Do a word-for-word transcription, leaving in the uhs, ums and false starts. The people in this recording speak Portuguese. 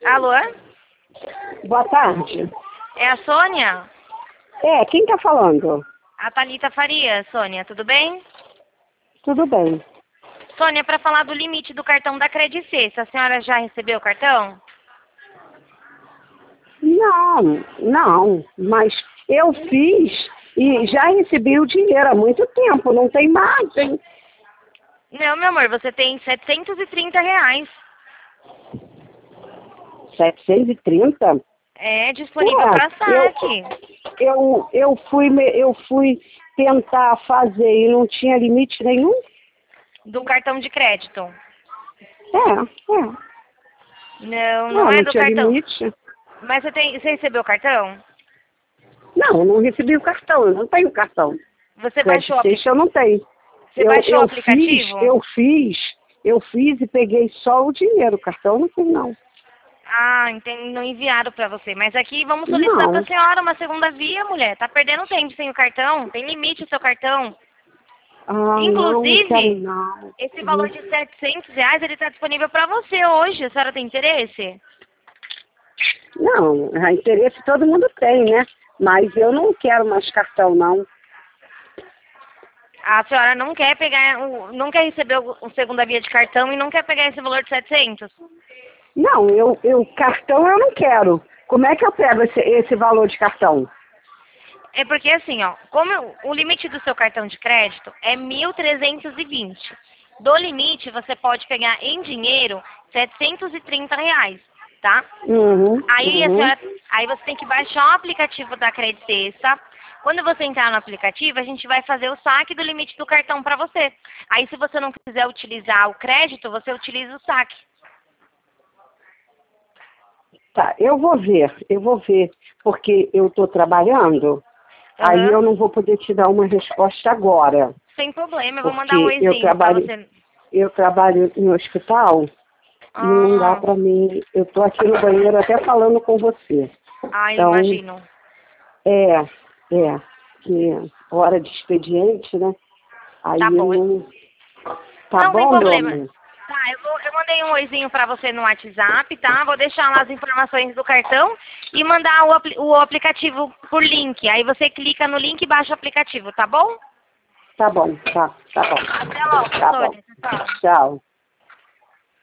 Alô? Boa tarde. É a Sônia? É, quem tá falando? A Thalita Faria, Sônia, tudo bem? Tudo bem. Sônia, para falar do limite do cartão da Credit Sexta, a senhora já recebeu o cartão? Não, não, mas eu fiz e já recebi o dinheiro há muito tempo, não tem mais, hein? Não, meu amor, você tem setecentos e trinta reais. setecentos e trinta? É disponível Ué, para saque. eu, eu, eu, fui, me- eu fui tentar fazer e não tinha limite nenhum? Do cartão de crédito. É, é. Não, Não, não é não do tinha cartão. limite. Mas você, tem, você recebeu o cartão? Não, eu não recebi o cartão, eu não tenho cartão. Você baixou o Credit aplicativo? Station eu não tenho. Você Eu, baixou o eu aplicativo? fiz, eu fiz, eu fiz e peguei só o dinheiro, o cartão eu não fiz não. Ah, entendi, não enviaram para você. Mas aqui vamos solicitar para a Não. senhora uma segunda via, mulher. Tá perdendo tempo sem o cartão. Tem limite o seu cartão. Ah, não, não quero Inclusive, não. esse valor de setecentos reais, ele está disponível para você hoje. A senhora tem interesse? Não, a interesse todo mundo tem, né? Mas eu não quero mais cartão, não. A senhora não quer pegar, o- não quer receber o, o segunda via de cartão e não quer pegar esse valor de setecentos? Não, eu, eu cartão eu não quero. Como é que eu pego esse, esse valor de cartão? É porque assim, ó, como eu- o limite do seu cartão de crédito é mil trezentos e vinte. Do limite, você pode pegar em dinheiro setecentos e trinta reais, tá? Uhum, Aí, a uhum. senhora, aí você tem que baixar o aplicativo da Credit Sexta. Quando você entrar no aplicativo, a gente vai fazer o saque do limite do cartão para você. Aí, se você não quiser utilizar o crédito, você utiliza o saque. Tá, eu vou ver, eu vou ver, porque eu estou trabalhando, aí Aham. eu não vou poder te dar uma resposta agora, Sem problema, eu vou mandar um porque eu oizinho para trabalho, você. eu trabalho em hospital e não dá Ah, para mim, eu estou aqui no banheiro até falando com você. ah, eu Então, imagino. é, é, que hora de expediente, né? Aí Tá bom. não. Tá Não tem bom, meu problema. amor? Tá, eu, vou, eu mandei um oizinho pra você no WhatsApp, tá? Vou deixar lá as informações do cartão e mandar o, apli- o aplicativo por link. Aí você clica no link e baixa o aplicativo, tá bom? Tá bom, tá, tá bom. Até logo, Tá bom. Sônia. Tchau. Tchau.